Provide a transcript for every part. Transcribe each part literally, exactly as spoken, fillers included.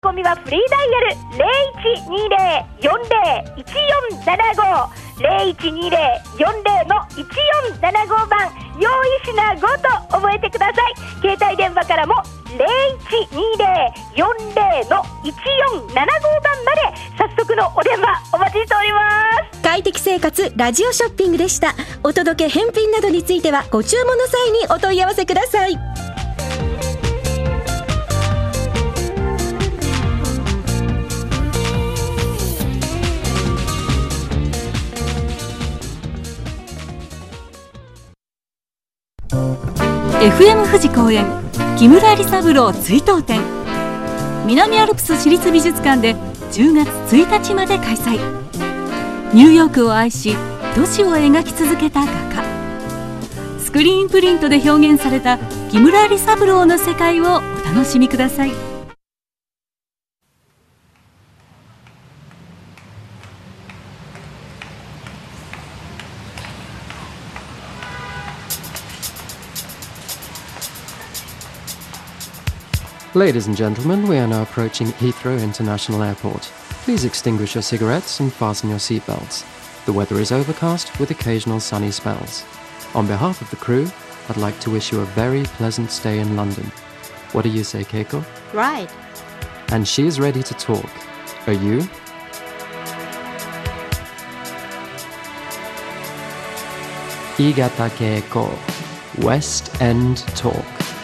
コミはフリーダイヤル ゼロいちにーゼロ よんゼロ いちよんななご ゼロいちにーゼロ よんゼロ のいちよんななごばん用意しなごと覚えてください。携帯電話からもゼロいちにーゼロ よんゼロ のいちよんななごばんまで早速のお電話お待ちしております。 快適生活ラジオショッピングでした。お届け返品などについてはご注文の際にお問い合わせください。 エフエム 富士公演木村有三郎追悼展、南アルプス市立美術館でじゅうがつついたちまで開催。ニューヨークを愛し都市を描き続けた画家、スクリーンプリントで表現された木村有三郎の世界をお楽しみください。 Ladies and gentlemen, we are now approaching Heathrow International Airport. Please extinguish your cigarettes and fasten your seatbelts. The weather is overcast with occasional sunny spells. On behalf of the crew, I'd like to wish you a very pleasant stay in London. What do you say, Keiko? Right. And she is ready to talk. Are you? Igata Keiko, West End Talk.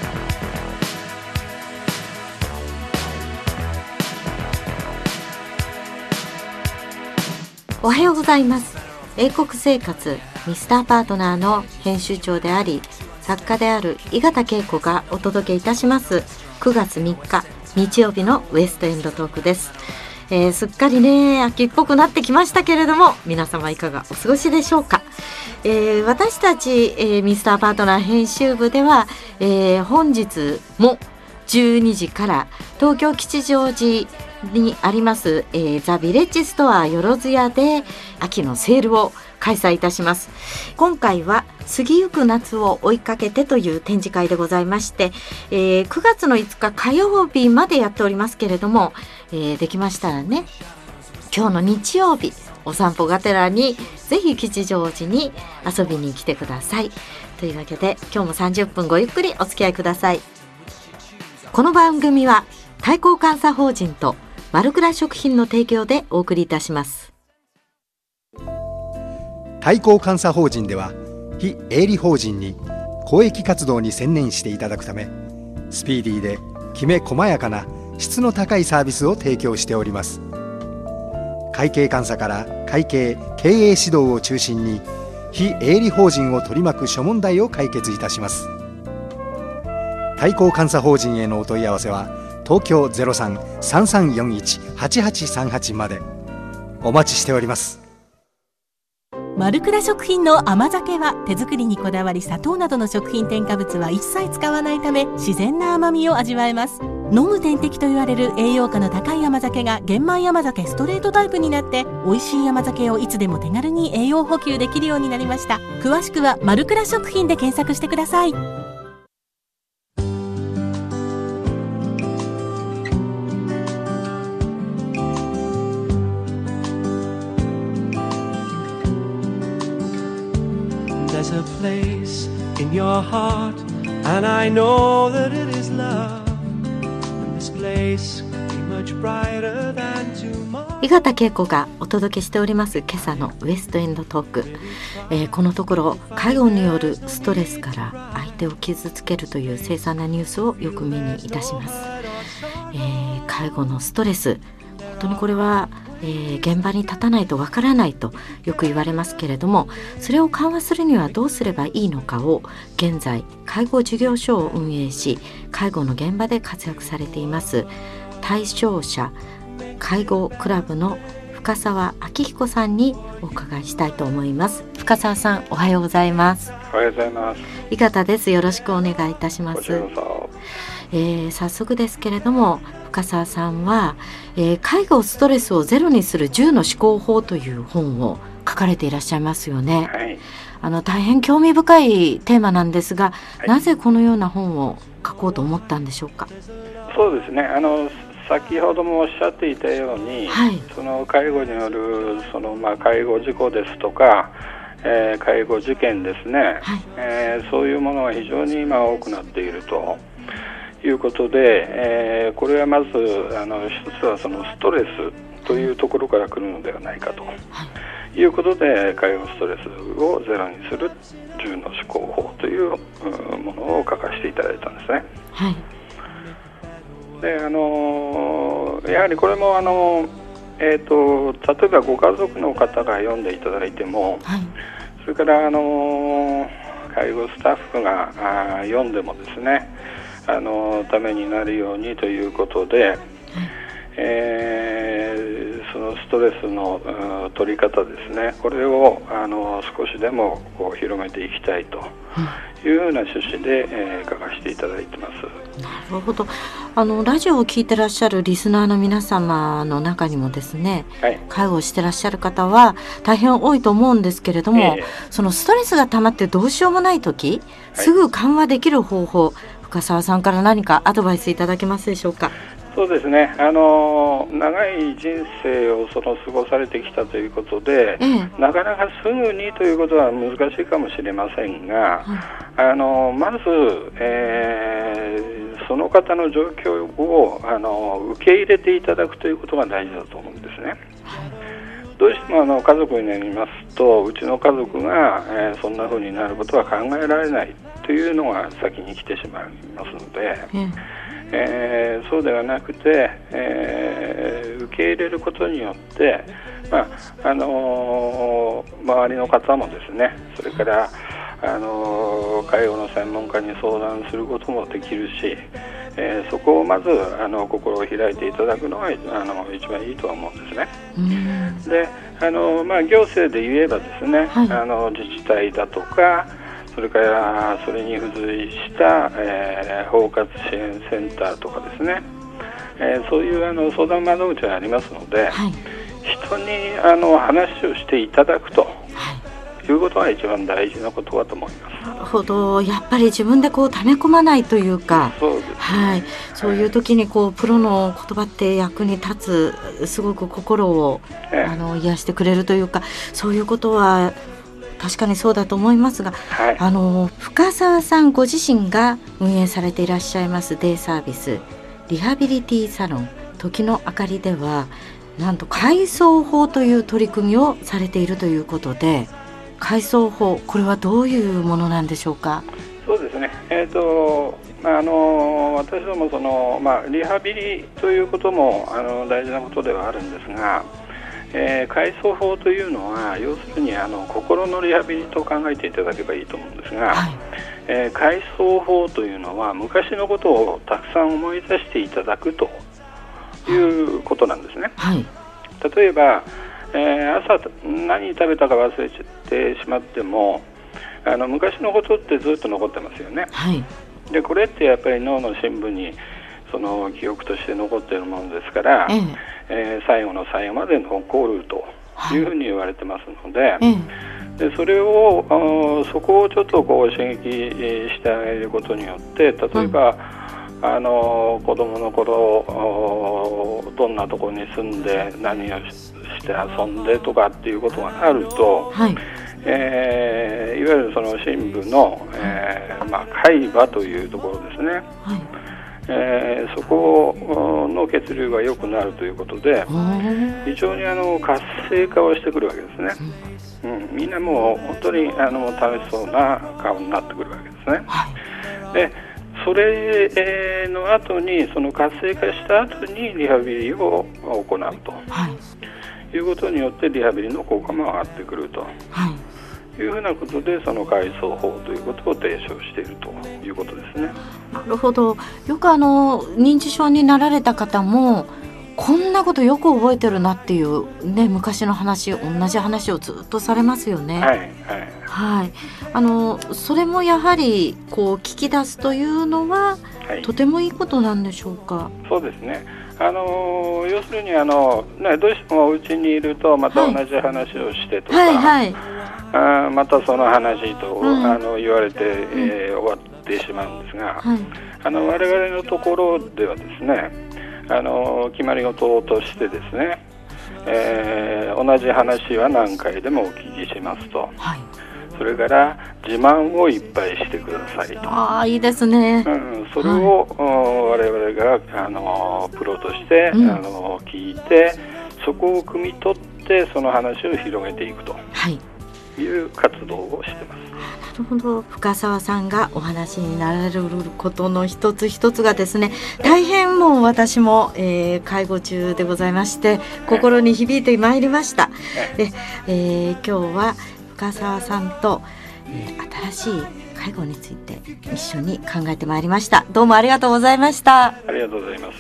おはようございます。英国生活ミスターパートナーの編集長であり作家である井形恵子がお届けいたしますくがつみっか日曜日のウエストエンドトークです。えー、すっかりね秋っぽくなってきましたけれども、皆様いかがお過ごしでしょうか。えー、私たち、えー、ミスターパートナー編集部では、えー、本日もじゅうにじから東京吉祥寺にあります、えー、ザ・ヴィレッジストアよろずやで秋のセールを開催いたします。今回は過ぎゆく夏を追いかけてという展示会でございまして、えー、くがつのいつか火曜日までやっておりますけれども、えー、できましたらね今日の日曜日お散歩がてらにぜひ吉祥寺に遊びに来てください。というわけで今日もさんじゅっぷんごゆっくりお付き合いください。この番組は対抗監査法人と丸倉食品の提供でお送りいたします。 対抗監査法人では非営利法人に公益活動に専念していただくため、スピーディーできめ細やかな質の高いサービスを提供しております。会計監査から会計経営指導を中心に非営利法人を取り巻く諸問題を解決いたします。対抗監査法人へのお問い合わせは東京 ゼロさん さんさんよんいち はちはちさんはち までお待ちしております。 丸倉食品の甘酒は手作りにこだわり、砂糖などの食品添加物は一切使わないため自然な甘みを味わえます。飲む点滴と言われる栄養価の高い甘酒が玄米甘酒ストレートタイプになって、美味しい甘酒をいつでも手軽に栄養補給できるようになりました。詳しくは丸倉食品で検索してください。 There's a place in your heart, and I know that it is love. And this place could be much brighter than tomorrow. 井形恵子がお届けしております今朝のウエストエンドトーク、えー、このところ介護によるストレスから相手を傷つけるという凄惨なニュースをよく目にいたします。えー、介護のストレス、本当にこれはえー、現場に立たないとわからないとよく言われますけれども、それを緩和するにはどうすればいいのかを現在介護事業所を運営し介護の現場で活躍されています対象者介護クラブの深澤明彦さんにお伺いしたいと思います。深澤さん、おはようございます。 おはようございます。 井形です。よろしくお願いいたします。えー、早速ですけれども深澤さんは、えー、介護ストレスをゼロにするじゅうの思考法という本を書かれていらっしゃいますよね。はい、あの大変興味深いテーマなんですが、はい、なぜこのような本を書こうと思ったんでしょうか。 そうですね、あの先ほどもおっしゃっていたように、はい、その介護によるその、まあ、介護事故ですとか、えー、介護事件ですね、はい、えー、そういうものが非常に今多くなっているということで、えー、これはまずあの一つはそのストレスというところから来るのではないかと、はい、いうことで介護ストレスをゼロにするじゅうの施行法というものを書かせていただいたんですね。はい、であのやはりこれもあの、えーと、例えばご家族の方が読んでいただいても、はい、それからあの介護スタッフがあ読んでもですね、あのためになるようにということで、はい、えー、そのストレスの取り方ですね、これをあの少しでもこう広めていきたいというような趣旨で、えー、書かせていただいてます。 なるほど。あのラジオを聞いてらっしゃるリスナーの皆様の中にもですね、はい、介護をしてらっしゃる方は大変多いと思うんですけれども、えー、そのストレスが溜まってどうしようもないとき、はい、すぐ緩和できる方法、深澤さんから何かアドバイスいただけますでしょうか。 そうですね、あの長い人生をその過ごされてきたということで、ええ、なかなかすぐにということは難しいかもしれませんが、はい、あのまず、えー、その方の状況をあの受け入れていただくということが大事だと思うんですね。はい、どうしてもあの家族になりますと、うちの家族が、えー、そんな風になることは考えられないというのが先に来てしまいますので、ええー、そうではなくて、えー、受け入れることによって、まああのー、周りの方もですね、それから、あのー、介護の専門家に相談することもできるし、えー、そこをまずあの心を開いていただくのがあの一番いいとは思うんですね。うんであの、まあ、行政で言えばですね、はい、あの自治体だとか、それからそれに付随した、えー、包括支援センターとかですね、えー、そういうあの相談窓口がありますので、はい、人にあの話をしていただくと、はい、いうことが一番大事なことだと思います。 なるほど。やっぱり自分でこう溜め込まないというか、そうですね、はい、そういう時にこうプロの言葉って役に立つ、すごく心を、えー、あの癒してくれるというか、そういうことは確かにそうだと思いますが、はい、あの深澤さんご自身が運営されていらっしゃいますデイサービスリハビリティサロン時の明かりでは、なんと回送法という取り組みをされているということで、回送法、これはどういうものなんでしょうか。 そうですね、えーとまあ、あの私どもその、まあ、リハビリということもあの大事なことではあるんですが、えー、回送法というのは要するにあの心のリハビリと考えていただけばいいと思うんですが、はい、えー、回送法というのは昔のことをたくさん思い出していただくということなんですね。はい、例えば、えー、朝何食べたか忘れてしまっても、あの昔のことってずっと残ってますよね。はい、でこれってやっぱり脳の深部にその記憶として残っているものですから、えええー、最後の最後まで残るというふうに言われてますので、はい、でそれをそこをちょっとこう刺激してあげることによって、例えば、うん、あの子供の頃どんなところに住んで何をして遊んでとかっていうことがあると、はい、えー、いわゆるその深部の、えーまあ、海馬というところですね、はい、えー、そこの血流が良くなるということで、非常にあの活性化をしてくるわけですね。うん、みんなもう本当にあの楽しそうな顔になってくるわけですね。はい、でそれの後に、その活性化した後にリハビリを行うと、はい、いうことによってリハビリの効果も上がってくると、はい、いうふうなことで、その回送法ということを提唱しているということですね。 なるほど。よくあの認知症になられた方もこんなことよく覚えてるなっていう、ね、昔の話、同じ話をずっとされますよね。はい、はいはい、あのそれもやはりこう聞き出すというのは、はい、とてもいいことなんでしょうか。 そうですね、あの要するにあの、ね、どうしてもお家にいるとまた同じ話をしてとか、はいはいはい、あまたその話と、うん、あの言われて、えー、終わってしまうんですが、はい、あの我々のところではですね、 あの決まり事としてですね、えー、同じ話は何回でもお聞きしますと、はい、それから自慢をいっぱいしてくださいと。 ああ、いいですね、 うん、それを、はい、我々があのプロとして、うん、あの聞いて、そこを汲み取ってその話を広げていくと、はい、いう活動をしてます。 なるほど。深澤さんがお話になられることの一つ一つがですね、大変もう私も、えー、介護中でございまして心に響いてまいりました。で、えー、今日は深澤さんと、えー、新しい介護について一緒に考えてまいりました。どうもありがとうございました。 ありがとうございます。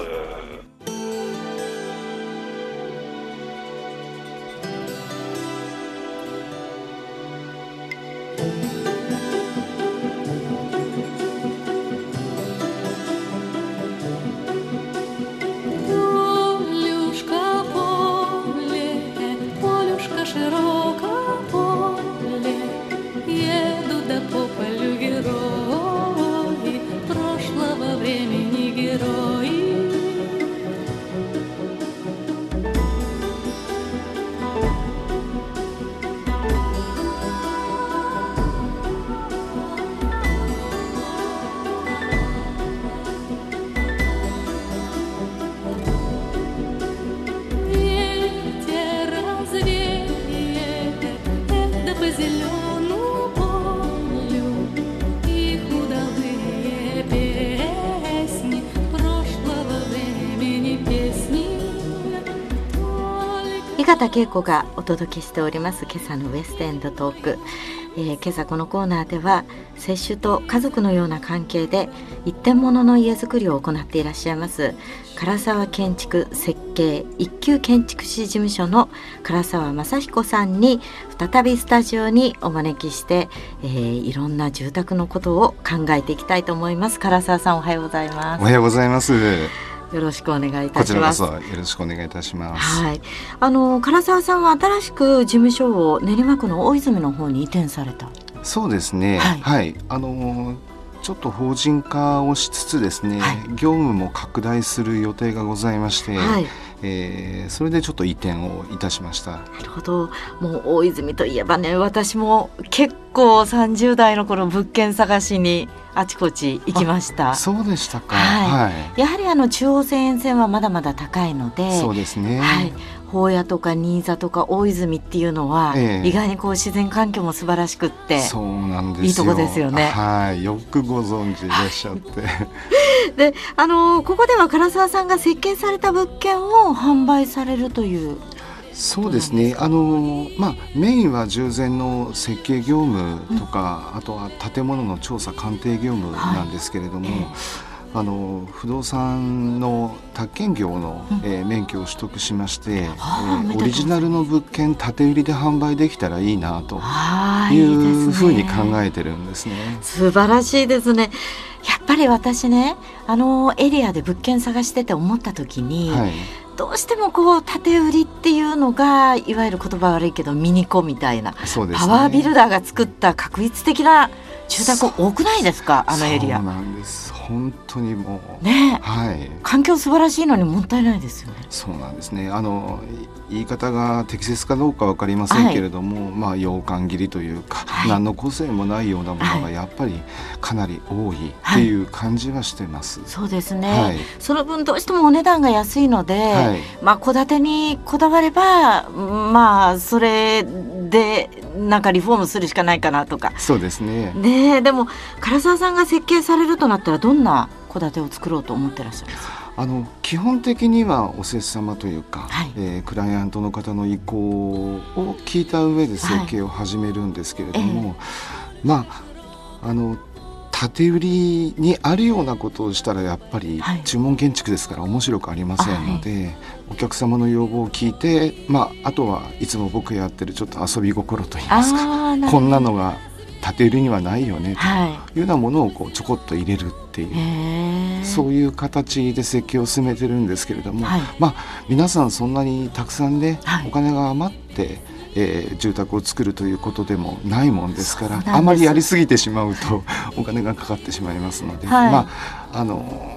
井形恵子がお届けしております今朝のウエストエンドトーク、えー、今朝このコーナーでは接種と家族のような関係で一点物の家づくりを行っていらっしゃいます唐沢建築設計一級建築士事務所の唐沢正彦さんに再びスタジオにお招きして、えー、いろんな住宅のことを考えていきたいと思います。唐沢さん、おはようございます。 おはようございます。 よろしくお願いいたします。 こちらこそよろしくお願いいたします。 はい、あの唐沢さんは新しく事務所を練馬区の大泉の方に移転された。 そうですね、はい、はい、あのちょっと法人化をしつつですね、はい、業務も拡大する予定がございまして、はい、えー、それでちょっと移転をいたしました。 なるほど。もう大泉といえばね、私も結構さんじゅう代の頃物件探しにあちこち行きました。 そうでしたか、 はいはい、やはりあの中央線沿線はまだまだ高いので、 そうですね、 はい、宝谷とか新座とか大泉っていうのは、ええ、意外にこう自然環境も素晴らしくって、 そうなんですよ、 いいとこですよね。 はい、よくご存知いらっしゃってで、あのここでは唐沢さんが設計された物件を販売されるという。 そうですね、あの、まあ、メインは従前の設計業務とか、うん、あとは建物の調査鑑定業務なんですけれども、はい、えー、あの不動産の宅建業の、うん、えー、免許を取得しまして、えー、オリジナルの物件建て売りで販売できたらいいなというふうに考えてるんですね。 素晴らしいですね。やっぱり私ね、あのエリアで物件探してて思った時に、はい、どうしてもこう建て売りっていうのがいわゆる言葉悪いけどミニコみたいな、そうですね、パワービルダーが作った画一的な住宅多くないですか、あのエリア。 そうなんです、本当にもう、 ね、 はい、 環境素晴らしいのにもったいないですよね。 そうなんですね。あの言い方が適切かどうか分かりませんけれども、はい、まあ洋館切りというか、はい、何の個性もないようなものがやっぱりかなり多いっていう感じはしてます、 はい、そうですね、はい、その分どうしてもお値段が安いので、はい、まあ戸建てにこだわれば、まあそれでなんかリフォームするしかないかなとか。 そうですね。 ね、でも唐沢さんが設計されるとなったらどんな戸建てを作ろうと思ってらっしゃるんですか。 あの基本的にはお施主様というか、はい、えー、クライアントの方の意向を聞いた上で設計を始めるんですけれども、はい、えー、まああの建て売りにあるようなことをしたらやっぱり注文建築ですから面白くありませんので、はい、お客様の要望を聞いて、まあ、あとはいつも僕やってるちょっと遊び心といいますか、こんなのが建て売りにはないよねというようなものをこうちょこっと入れるっていう、そういう形で設計を進めてるんですけれども、はい、まあ、皆さんそんなにたくさんね、はい、お金が余って、えー、住宅を作るということでもないもんですから、あまりやりすぎてしまうとお金がかかってしまいますので、はい、まあ、あの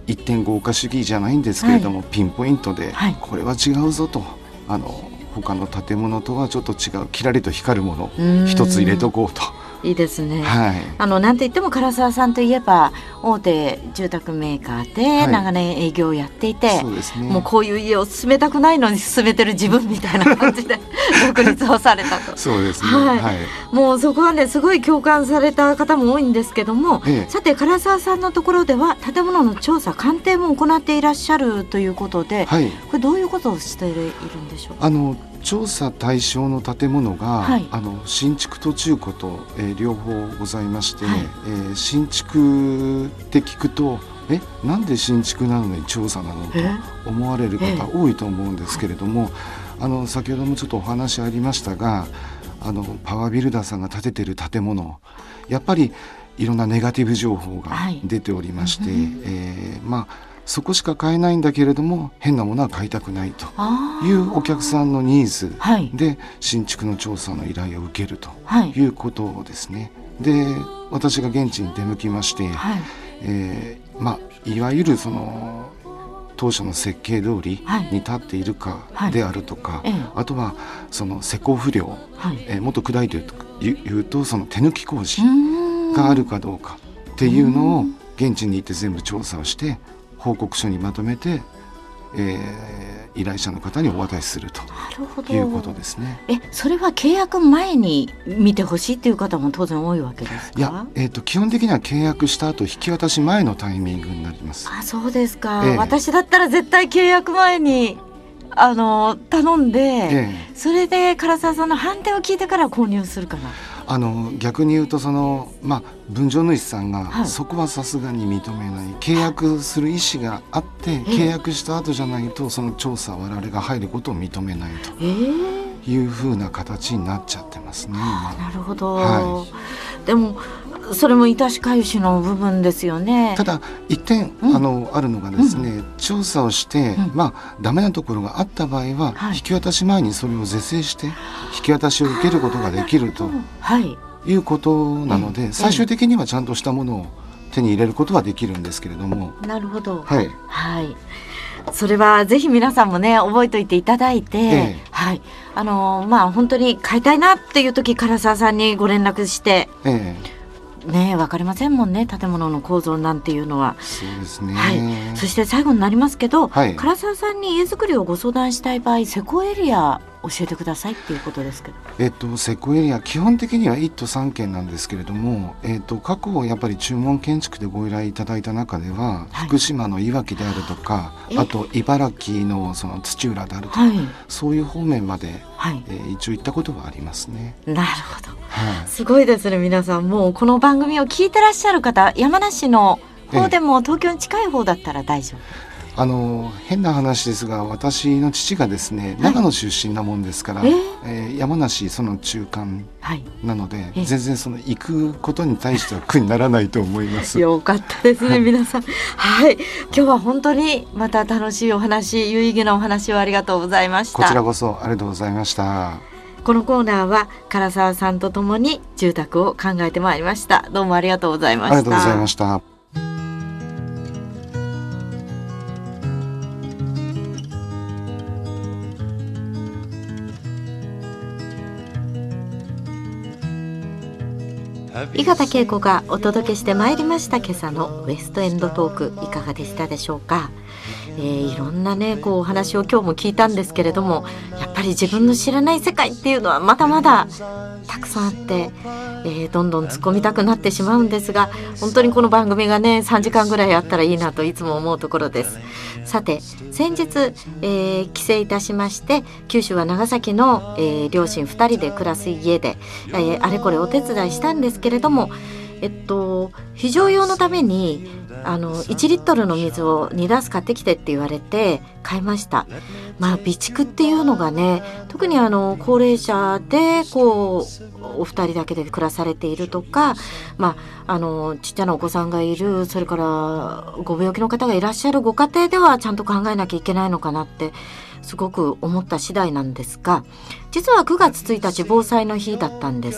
一点豪華主義じゃないんですけれども、はい、ピンポイントで、はい、これは違うぞと、あの他の建物とはちょっと違うキラリと光るもの一つ入れとこうと。 いいですね、 はい、 あのなんて言っても唐沢さんといえば大手住宅メーカーで長年営業をやっていて、はい、そうですね、もうこういう家を進めたくないのに進めてる自分みたいな感じで独立をされたとそうですね、 はいはい、もうそこはねすごい共感された方も多いんですけども、ええ、さて唐沢さんのところでは建物の調査鑑定も行っていらっしゃるということで、はい、これどういうことをしているんでしょうか。 あの調査対象の建物が、はい、あの新築と中古と、えー、両方ございまして、はい、えー、新築って聞くとえなんで新築なのに調査なのと思われる方多いと思うんですけれども、あの先ほどもちょっとお話ありましたが、あのパワービルダーさんが建ててる建物、やっぱりいろんなネガティブ情報が出ておりまして、はい、えー、まあそこしか買えないんだけれども変なものは買いたくないというお客さんのニーズで新築の調査の依頼を受けるということですね。で私が現地に出向きまして、はい、えーまあ、いわゆるその当初の設計通りに立っているかであるとか、はいはい、あとはその施工不良、はい、えー、もっと砕いて言うとその手抜き工事があるかどうかっていうのを現地に行って全部調査をして報告書にまとめて、えー、依頼者の方にお渡しするということですね。 え、それは契約前に見てほしいという方も当然多いわけですか。 いや、えーと、基本的には契約した後引き渡し前のタイミングになります。 あ、そうですか、えー、私だったら絶対契約前にあの頼んで、えー、それで唐沢さんの判定を聞いてから購入するかな。 あの逆に言うとその、まあ、分譲主さんが、はい、そこはさすがに認めない、契約する意思があって契約した後じゃないとその調査我々が入ることを認めないというふうな形になっちゃってますね、 今。なるほど、はい、でもそれも致し返しの部分ですよね。 ただ一点、うん、あのあるのがですね、うん、調査をして、うん、まあ、ダメなところがあった場合は、はい、引き渡し前にそれを是正して引き渡しを受けることができるということなので、はい、最終的にはちゃんとしたものを手に入れることはできるんですけれども。 なるほど、 はい、 はい、それはぜひ皆さんもね覚えておいていただいて、ええ、はい、あのまあ本当に買いたいなっていう時唐沢さんにご連絡して、ええね、分かりませんもんね、建物の構造なんていうのは。 そうですね、 はい、そして最後になりますけど、はい、唐沢さんに家づくりをご相談したい場合、施工エリア教えてくださいっていうことですけど。 えっと、施工エリア基本的にはいっ都さんけんなんですけれども、えっと、過去やっぱり注文建築でご依頼いただいた中では、はい、福島のいわきであるとか、あと茨城 の, その土浦であるとか、はい、そういう方面まで、はい、えー、一応行ったことはありますね。 なるほど、はい、すごいですね。皆さんもうこの番組を聞いてらっしゃる方、山梨の方でも東京に近い方だったら大丈夫。 あの変な話ですが、私の父がですね、はい、長野出身なもんですから、えーえー、山梨その中間なので、はい、全然その行くことに対しては苦にならないと思います。 よかったですね、皆さん。はい、今日は本当にまた楽しいお話、有意義なお話をありがとうございました。 こちらこそありがとうございました。 このコーナーは唐沢さんとともに住宅を考えてまいりました。どうもありがとうございました。 ありがとうございました。 井形恵子がお届けしてまいりました今朝のウエストエンドトーク、いかがでしたでしょうか。えー、いろんなねこうお話を今日も聞いたんですけれども、やっぱり自分の知らない世界っていうのはまだまだたくさんあって、えー、どんどん突っ込みたくなってしまうんですが、本当にこの番組がねさんじかんぐらいあったらいいなといつも思うところです。さて先日、えー、帰省いたしまして、九州は長崎の、えー、両親ふたりで暮らす家で、えー、あれこれお手伝いしたんですけれども、えっと非常用のためにあのいちリットルの水をにダース買ってきてって言われて買いました。まあ備蓄っていうのがね、特にあの高齢者でこうお二人だけで暮らされているとか、まああのちっちゃなお子さんがいる、それからご病気の方がいらっしゃるご家庭ではちゃんと考えなきゃいけないのかなってすごく思った次第なんですが、実はくがつついたち防災の日だったんです。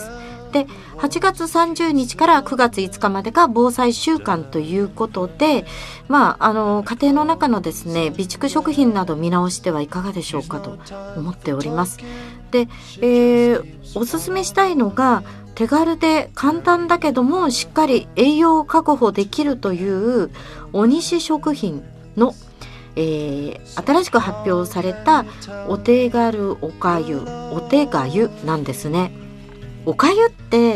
ではちがつさんじゅうにちからくがついつかまでが防災週間ということで、まあ、あの家庭の中のですね備蓄食品など見直してはいかがでしょうかと思っております。で、えー、おすすめしたいのが手軽で簡単だけどもしっかり栄養を確保できるというお西食品の、えー、新しく発表されたお手軽おかゆお手がゆなんですね。おかゆって、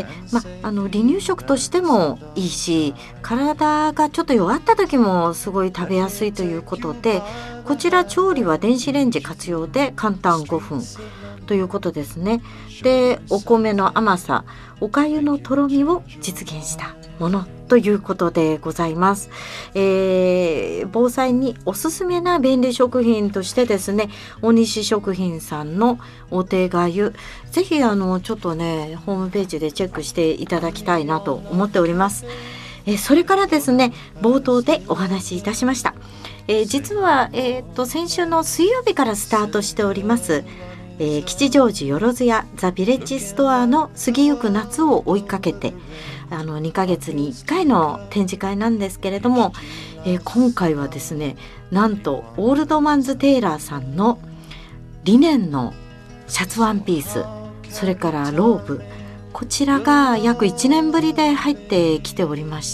ま、あの離乳食としてもいいし体がちょっと弱った時もすごい食べやすいということで、こちら調理は電子レンジ活用で簡単ごふんということですね。でお米の甘さおかゆのとろみを実現したものということでございます。えー、防災におすすめな便利食品としてですねお西食品さんのお手がゆ、ぜひあのちょっとねホームページでチェックしていただきたいなと思っております。えー、それからですね冒頭でお話しいたしました、えー、実は、えー、と先週の水曜日からスタートしておりますえー、吉祥寺よろずやザ・ビレッジストアの過ぎゆく夏を追いかけてあのにかげつにいっかいの展示会なんですけれども、えー、今回はですねなんとオールドマンズテイラーさんのリネンのシャツワンピース、それからローブ、こちらが約いちねんぶりで入ってきておりまして、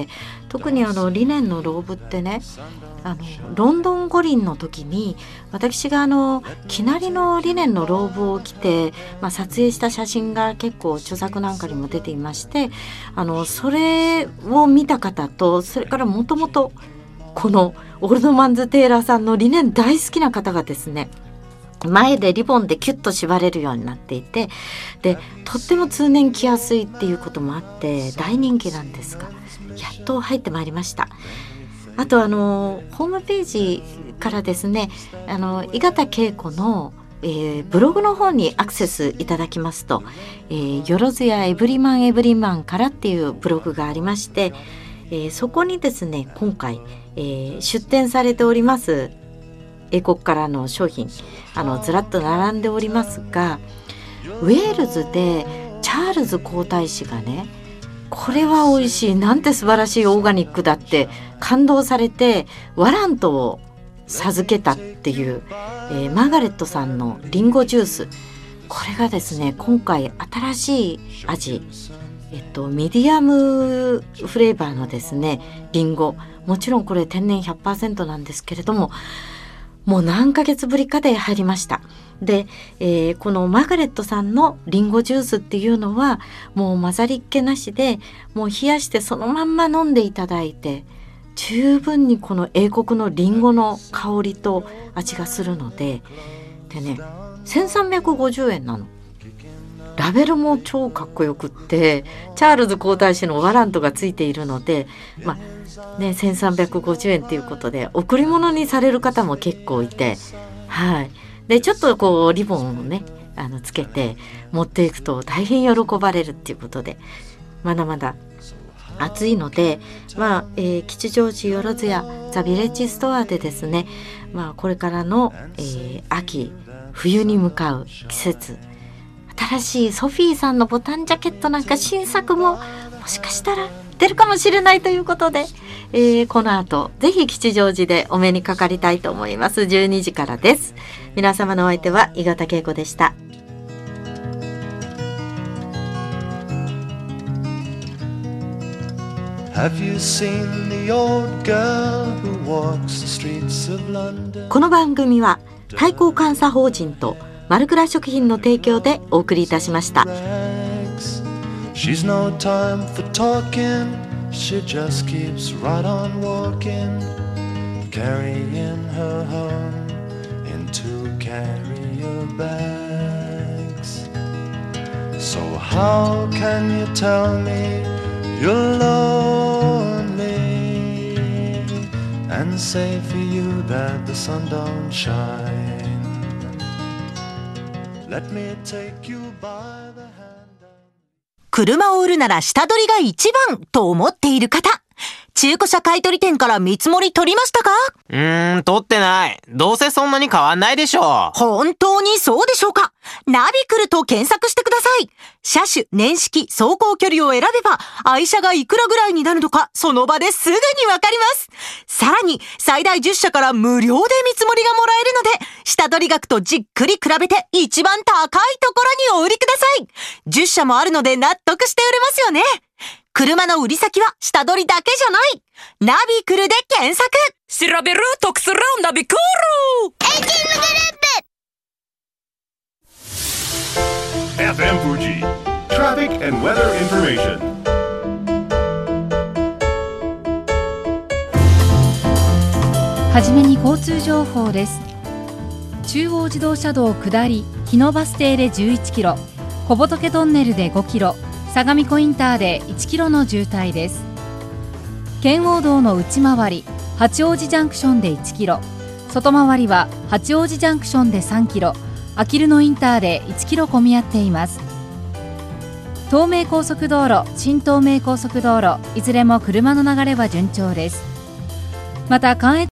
特にあのリネンのローブってねあのロンドン五輪の時に私があのきなりのリネンのローブを着て、まあ、撮影した写真が結構著作なんかにも出ていまして、あのそれを見た方と、それからもともとこのオールドマンズテイラーさんのリネン大好きな方がですね前でリボンでキュッと縛れるようになっていて、でとっても通年着やすいっていうこともあって大人気なんですが、やっと入ってまいりました。あとあのホームページからですねあの井形恵子の、えー、ブログの方にアクセスいただきますと、えー、よろずやエブリマンエブリマンからっていうブログがありまして、えー、そこにですね今回、えー、出展されております英国からの商品あのずらっと並んでおりますが、ウェールズでチャールズ皇太子がねこれは美味しい、なんて素晴らしいオーガニックだって感動されてワラントを授けたっていう、えー、マーガレットさんのリンゴジュース、これがですね今回新しい味、えっと、ミディアムフレーバーのですねリンゴ、もちろんこれ天然 ひゃくパーセント なんですけれども、もう何ヶ月ぶりかで入りました。で、えー、このマーガレットさんのリンゴジュースっていうのはもう混ざりっけなしで、もう冷やしてそのまんま飲んでいただいて十分にこの英国のリンゴの香りと味がするので、でねせんさんびゃくごじゅうえんなの。ラベルも超かっこよくって、チャールズ皇太子のワラントがついているので、まあね、せんさんびゃくごじゅうえんということで贈り物にされる方も結構いて、はい、でちょっとこうリボンをねあのつけて持っていくと大変喜ばれるっていうことで、まだまだ暑いので、まあえー、吉祥寺よろずやザ・ビレッジストアでですね、まあ、これからの、えー、秋冬に向かう季節、新しいソフィーさんのボタンジャケットなんか新作ももしかしたら出るかもしれないということで、えー、この後ぜひ吉祥寺でお目にかかりたいと思います。じゅうにじからです。皆様のお相手は井形恵子でした。この番組は対抗監査法人とマルクラ食品の提供でお送りいたしました。She's no time for talking, she just keeps right on walking, carrying her home in two carrier bags. So how can you tell me you're lonely and say for you that the sun don't shine?Let me take you by the hand. 車を売るなら下取りが一番と思っている方、 中古車買取店から見積もり取りましたか？ うーん、取ってない。どうせそんなに変わんないでしょう。 本当にそうでしょうか？ナビクルと検索してください。車種、年式、走行距離を選べば、愛車がいくらぐらいになるのか、その場ですぐにわかります。さらに、最大じゅっしゃから無料で見積もりがもらえるので、下取り額とじっくり比べて一番高いところにお売りください。じゅっしゃもあるので納得して売れますよね。車の売り先は下取りだけじゃない。ナビクルで検索。 調べる得するナビクル。エンジングループエフエム Fuji Traffic and Weather Information。 はじめに交通情報です。中央自動車道下り日野バス停でじゅういちキロ、小仏トンネルでごキロ、相模湖インターでいちキロの渋滞です。圏央道の内回り八王子ジャンクションでいちキロ、外回りは八王子ジャンクションでさんキロ、あきる野インターでいちキロ混み合っています。東名高速道路、新東名高速道路、いずれも車の流れは順調です。また関越